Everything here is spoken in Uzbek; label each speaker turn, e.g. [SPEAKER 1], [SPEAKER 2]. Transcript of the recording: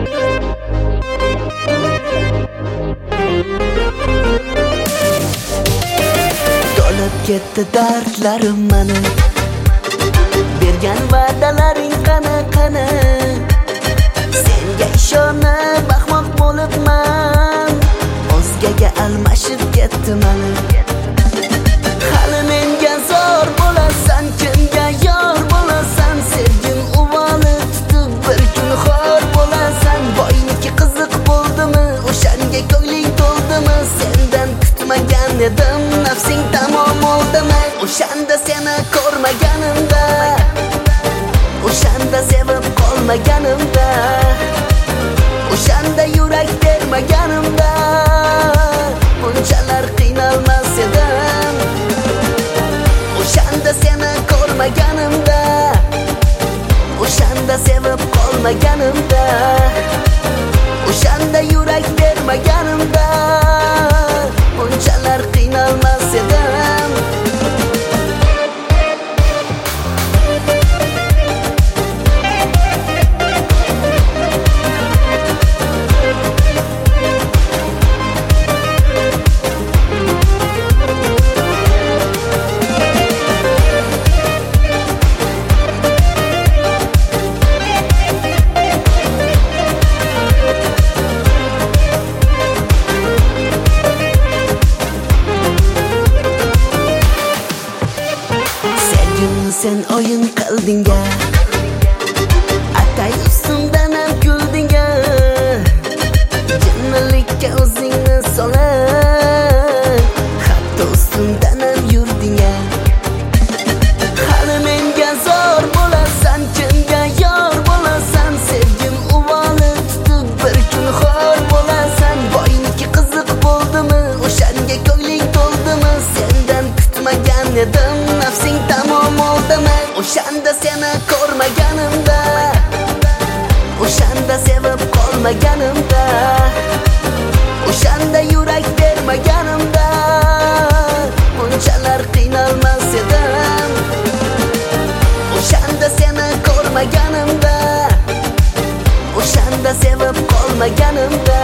[SPEAKER 1] To'lib ketdi dardlarim mani, bergan va'dalaring qani. Senga ishonib ahmoq bo'libman, o'zgaga almashib ketdim mani. Hali menga zor bo'lasan, kimga yor bo'lasan, sevgim uvoli tutib bir kun xor bo'lasan. Boyniki qiziq bo'ldimi, o'shanga ko'ngling to'ldimi, sendan kutmagan edim, nafsing tamom oldimi. O'shanda seni ko'rmaganimda, o'shanda sevib qolmaganimda, o'shanda yurak bermaganimda bunchalar qiynalmas edim. O'shanda seni ko'rmaganimda, o'shanda sevib qolmaganimda, o'shanda yurak bermaganimda bunchalar qiynalmas edim. Sen o'yin qilding-a, atay ustimdan ham kulding-a, jinnilikka o'zingni solib, hatto ustimdan ham yurding-a. Hali menga zor bo'lasan, kimga yor bo'lasan, sevgim uvoli tutib bir kun xor bo'lasan. Boyniki qiziq bo'ldimi, o'shanga ko'ngling to'ldimi, sendan kutmagan edim, nafsing tamom oldimi. O'shanda seni ko'rmaganimda, o'shanda sevib qolmaganimda, o'shanda yurak bermaganimda bunchalar qiynalmas edim. O'shanda seni ko'rmaganimda, o'shanda sevib qolmaganimda,